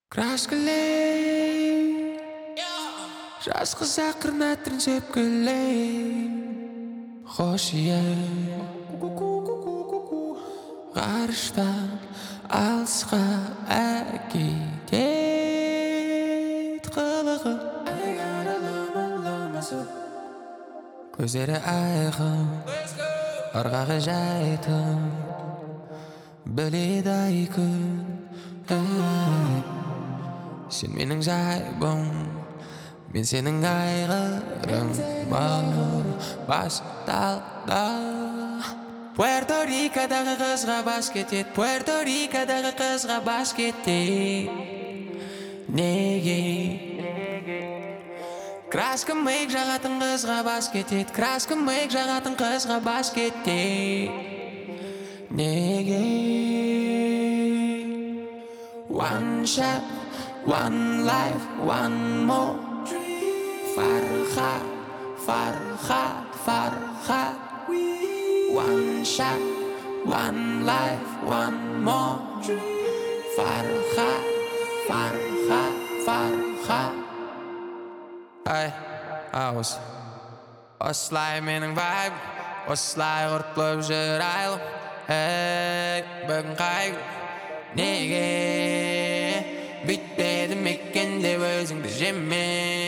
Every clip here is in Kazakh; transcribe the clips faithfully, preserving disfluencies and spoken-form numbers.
Краскілей жас қыз ақырын әтірін сепкілей хош ие ғарыштан алысқа әкетет қылығы көздері айқын ырғағы жайтын біледі ай күн сен менің жайбым мен сенің айғырың басталды Пуэрто-Рикодағы қызға бас кетет Пуэрто-Рикодағы қызға бас кетет неге краска мейк жағатын қызға бас кетет краска мейк жағатын қызға бас кетет неге One shot, one life, one more Farha, Farha, Farha One shot, one life, one more Farha, Farha, Farha Ay, aus Осылай менің vibe Осылай құртылып жүр айлым Эй, бүгін қай неге бүйтпедім екен деп өзіңді жеме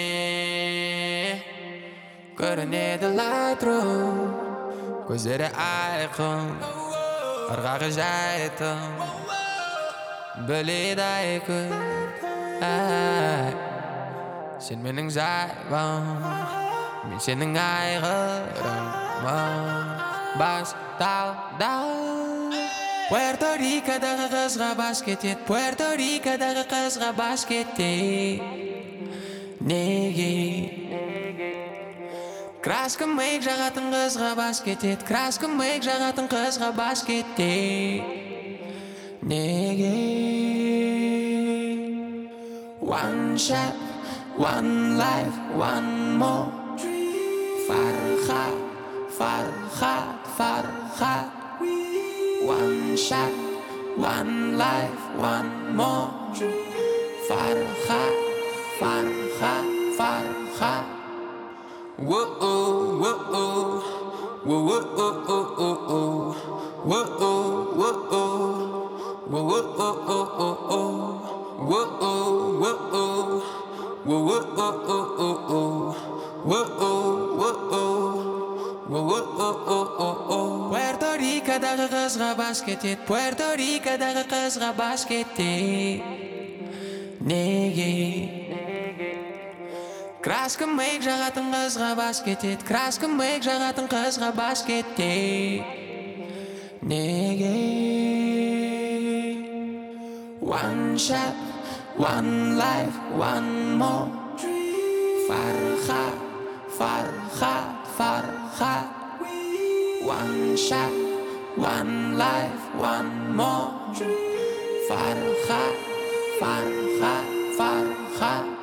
көрінеді лайтру көздері айқын ырғағы жайтын біледі ай күн сен менің жайбым мен сенің айғырың басталды Пуэрто-Рикодағы қызға бас кетет Пуэрто-Рикодағы қызға бас кетет неге краска мейк жағатын қызға бас кетет краска мейк жағатын қызға бас кетет неге One shot, one life, one more Farha, Farha, Farha One shot, one life, one more Farha, Farha, Farha Whoa, whoa, whoa, whoa, whoa, whoa, Пуэрто-Рикодағы қызға бас кетет Пуэрто-Рикодағы қызға бас кетет неге краска мейк жағатын қызға бас кетет краска мейк жағатын қызға бас кетет неге One shot, one life, one more Farha, Farha, Farha One shot, one life, one more Farha, Farha, Farha